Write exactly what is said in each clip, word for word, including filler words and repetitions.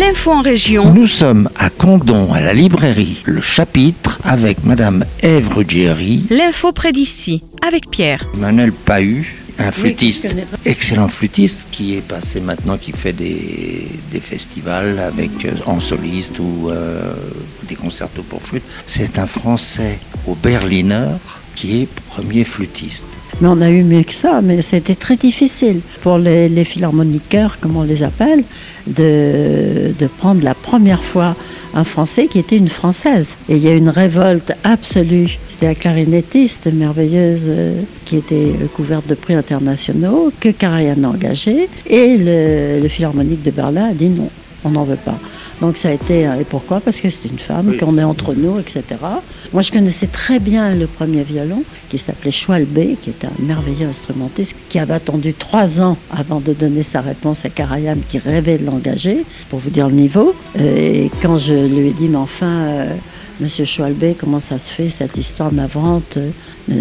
L'info en région. Nous sommes à Condom, à la librairie Le Chapitre, avec Madame Ève Ruggieri. L'info près d'ici, avec Pierre. Emmanuel Pahu, un flûtiste, Oui, excellent flûtiste, qui est passé maintenant, qui fait des, des festivals avec, euh, en soliste ou euh, des concertos pour flûte. C'est un Français au Berliner qui est premier flûtiste. Mais on a eu mieux que ça, mais c'était très difficile pour les, les philharmoniqueurs, comme on les appelle, de, de prendre la première fois un Français qui était une Française. Et il y a une révolte absolue. C'était la clarinettiste merveilleuse euh, qui était couverte de prix internationaux, que Karajan a engagé, et le, le philharmonique de Berlin a dit non. On n'en veut pas. Donc ça a été... Et pourquoi ? Parce que c'est une femme, oui. Qu'on est entre nous, et cetera. Moi, je connaissais très bien le premier violon, qui s'appelait Schwalbe, qui était un merveilleux instrumentiste, qui avait attendu trois ans avant de donner sa réponse à Karajan, qui rêvait de l'engager, pour vous dire le niveau. Et quand je lui ai dit, mais enfin... Euh, Monsieur Schwalbe, comment ça se fait, cette histoire navrante euh,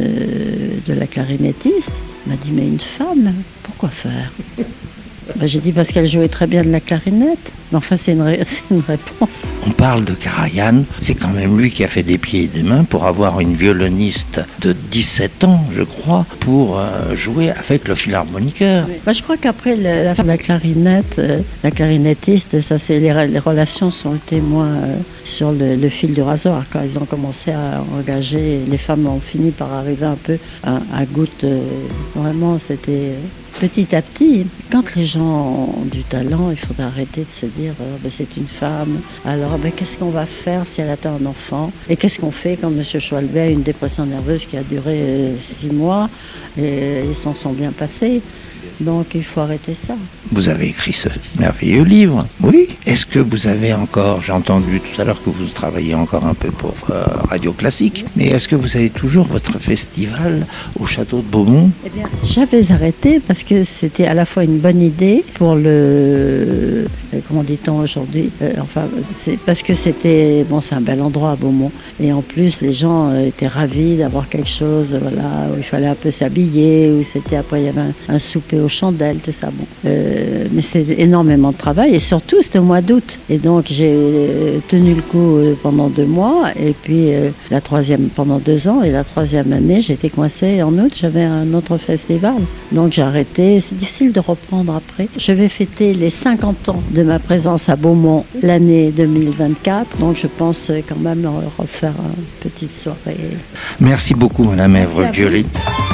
de la clarinettiste ? Il m'a dit, mais une femme, pourquoi faire ? Ben, j'ai dit parce qu'elle jouait très bien de la clarinette. Mais enfin, c'est une, ré- c'est une réponse. On parle de Karajan, c'est quand même lui qui a fait des pieds et des mains pour avoir une violoniste de dix-sept ans, je crois, pour euh, jouer avec le philharmoniqueur. Oui. Ben, je crois qu'après la, la, la clarinette, euh, la clarinettiste, ça, c'est, les, les relations sont été moins euh, sur le, le fil du rasoir. Quand ils ont commencé à engager, les femmes ont fini par arriver un peu à, à goutte. Euh, vraiment, c'était... Euh, Petit à petit, quand les gens ont du talent, il faudrait arrêter de se dire euh, ben, c'est une femme, alors ben, qu'est-ce qu'on va faire si elle attend un enfant ? Et qu'est-ce qu'on fait quand M. Schwalbe a une dépression nerveuse qui a duré euh, six mois et ils s'en sont bien passés ? Donc il faut arrêter ça. Vous avez écrit ce merveilleux livre, oui. Est-ce que vous avez encore, j'ai entendu tout à l'heure que vous travaillez encore un peu pour euh, Radio Classique, mais est-ce que vous avez toujours votre festival au château de Beaumont ? Eh bien, j'avais arrêté parce que c'était à la fois une bonne idée pour le... Comment dit-on aujourd'hui euh, Enfin, c'est parce que c'était... Bon, c'est un bel endroit à Beaumont. Et en plus, les gens euh, étaient ravis d'avoir quelque chose, voilà, où il fallait un peu s'habiller, où c'était... Après, il y avait un, un souper aux chandelles, tout ça. Bon. Euh, mais c'était énormément de travail. Et surtout, c'était au mois d'août. Et donc, j'ai tenu le coup pendant deux mois. Et puis, euh, la troisième, pendant deux ans. Et la troisième année, j'étais coincée en août. J'avais un autre festival. Donc, j'ai arrêté. C'est difficile de reprendre après. Je vais fêter les cinquante ans de ma présence à Beaumont l'année deux mille vingt-quatre. Donc, je pense quand même refaire une petite soirée. Merci beaucoup, Madame Ève Ruggieri.